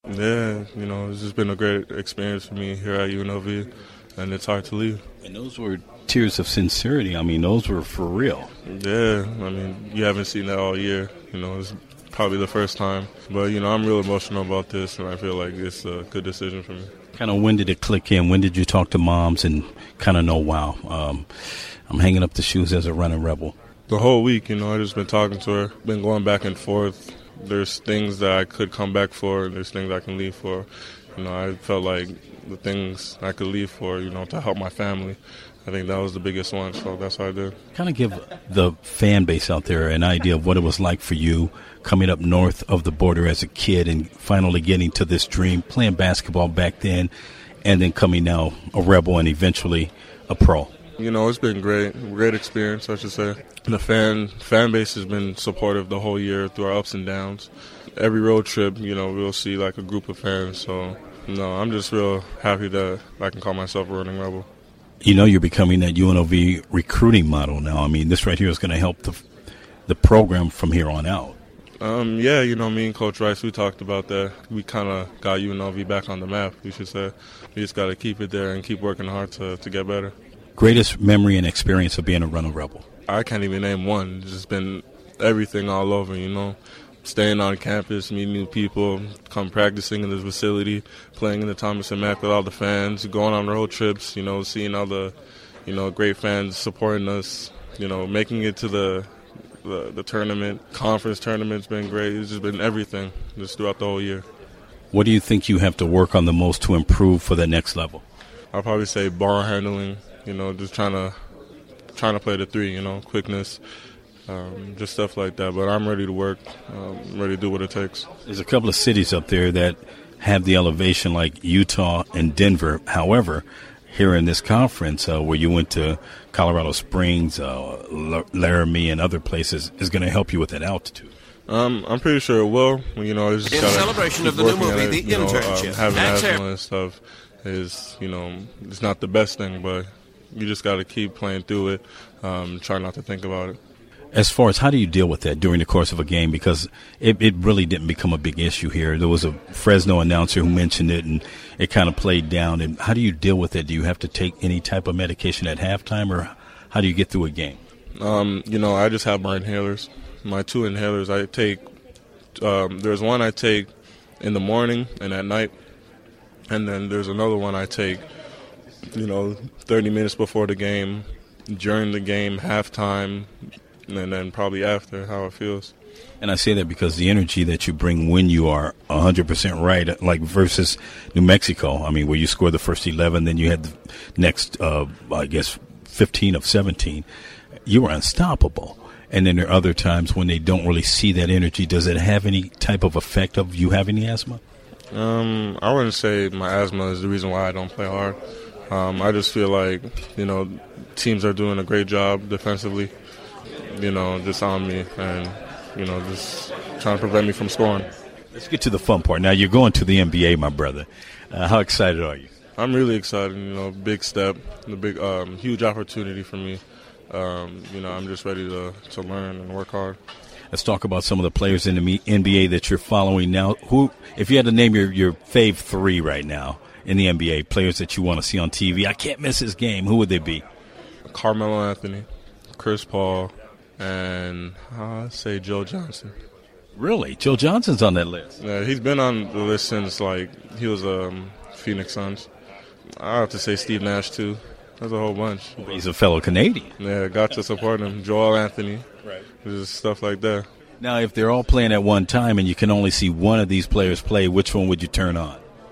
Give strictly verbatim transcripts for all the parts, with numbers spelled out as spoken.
Yeah, you know, it's just been a great experience for me here at U N L V, and it's hard to leave. And those were tears of sincerity. I mean, those were for real. Yeah, I mean, you haven't seen that all year. You know, it's probably the first time. But, you know, I'm real emotional about this, and I feel like it's a good decision for me. Kind of when did it click in? When did you talk to moms and kind of know, wow, um, I'm hanging up the shoes as a running Rebel? The whole week, you know, I just been talking to her, been going back and forth. There's things that I could come back for, and there's things I can leave for. You know, I felt like the things I could leave for, you know, to help my family, I think that was the biggest one, so that's what I did. Kind of give the fan base out there an idea of what it was like for you coming up north of the border as a kid and finally getting to this dream, playing basketball back then, and then coming now a Rebel and eventually a pro. You know, it's been great, great experience, I should say. The fan fan base has been supportive the whole year through our ups and downs. Every road trip, you know, we'll see like a group of fans. So, no, I'm just real happy that I can call myself a running Rebel. You know, you're becoming that U N L V recruiting model now. I mean, this right here is going to help the the program from here on out. Um, yeah, you know, me and Coach Rice, we talked about that. We kind of got U N L V back on the map, we should say. We just got to keep it there and keep working hard to, to get better. Greatest memory and experience of being a running Rebel? I can't even name one. It's just been everything all over, you know. Staying on campus, meeting new people, come practicing in this facility, playing in the Thomas and Mack with all the fans, going on road trips, you know, seeing all the, you know, great fans supporting us, you know, making it to the the, the tournament. Conference tournament's been great. It's just been everything just throughout the whole year. What do you think you have to work on the most to improve for the next level? I'll probably say ball handling, you know, just trying to trying to play the three, you know, quickness. Um, just stuff like that, but I'm ready to work, um, ready to do what it takes. There's a couple of cities up there that have the elevation like Utah and Denver. However, here in this conference uh, where you went to Colorado Springs, uh, Laramie, and other places is going to help you with that altitude. Um, I'm pretty sure it will. You know, it's just in celebration of the new movie, it, The you Internship. Know, um, having asthma and stuff is, you know, it's not the best thing, but you just got to keep playing through it, um, try not to think about it. As far as how do you deal with that during the course of a game? Because it, it really didn't become a big issue here. There was a Fresno announcer who mentioned it, and it kind of played down. And how do you deal with it? Do you have to take any type of medication at halftime, or how do you get through a game? Um, you know, I just have my inhalers. My two inhalers I take. Um, there's one I take in the morning and at night, and then there's another one I take, you know, thirty minutes before the game, during the game, halftime, and then probably after, how it feels. And I say that because the energy that you bring when you are one hundred percent right, like versus New Mexico, I mean, where you scored the first eleven, then you had the next, uh, I guess, fifteen of seventeen. You were unstoppable. And then there are other times when they don't really see that energy. Does it have any type of effect of you having the asthma? Um, I wouldn't say my asthma is the reason why I don't play hard. Um, I just feel like, you know, teams are doing a great job defensively, you know, just on me and, you know, just trying to prevent me from scoring. Let's get to the fun part. Now, you're going to the N B A, my brother. Uh, how excited are you? I'm really excited, you know, big step, the big, um, huge opportunity for me. Um, you know, I'm just ready to, to learn and work hard. Let's talk about some of the players in the N B A that you're following now. Who, if you had to name your, your fave three right now in the N B A, players that you want to see on T V, I can't miss his game, who would they be? Carmelo Anthony, Chris Paul, and I'd say Joe Johnson. Really? Joe Johnson's on that list? Yeah, he's been on the list since, like, he was um, Phoenix Suns. I have to say Steve Nash, too. There's a whole bunch. He's a fellow Canadian. Yeah, got to support him. Joel Anthony. Right. Just stuff like that. Now, if they're all playing at one time and you can only see one of these players play, which one would you turn on?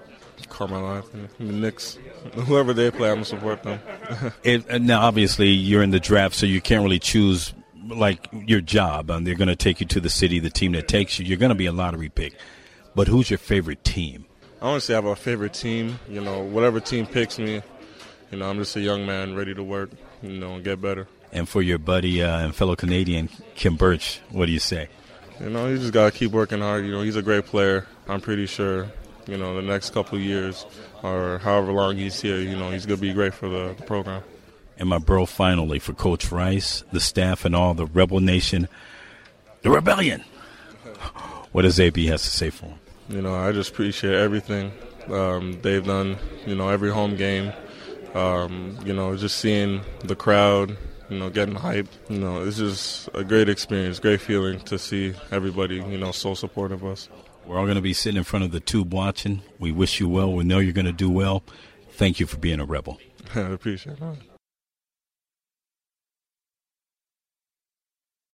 Carmelo Anthony. The Knicks. Whoever they play, I'm going to support them. it, now, obviously, you're in the draft, so you can't really choose, like, your job. Um, they're going to take you to the city, the team that takes you. You're going to be a lottery pick. But who's your favorite team? I want to say I have a favorite team. You know, whatever team picks me, you know, I'm just a young man ready to work, you know, and get better. And for your buddy uh, and fellow Canadian, Khem Birch, what do you say? You know, you just got to keep working hard. You know, he's a great player. I'm pretty sure, you know, the next couple of years or however long he's here, you know, he's going to be great for the, the program. And my bro, finally, for Coach Rice, the staff, and all the Rebel Nation, the Rebellion. What does A B has to say for him? You know, I just appreciate everything um, they've done, you know, every home game. Um, you know, just seeing the crowd, you know, getting hyped. You know, it's just a great experience, great feeling to see everybody, you know, so supportive of us. We're all going to be sitting in front of the tube watching. We wish you well. We know you're going to do well. Thank you for being a Rebel. I appreciate it.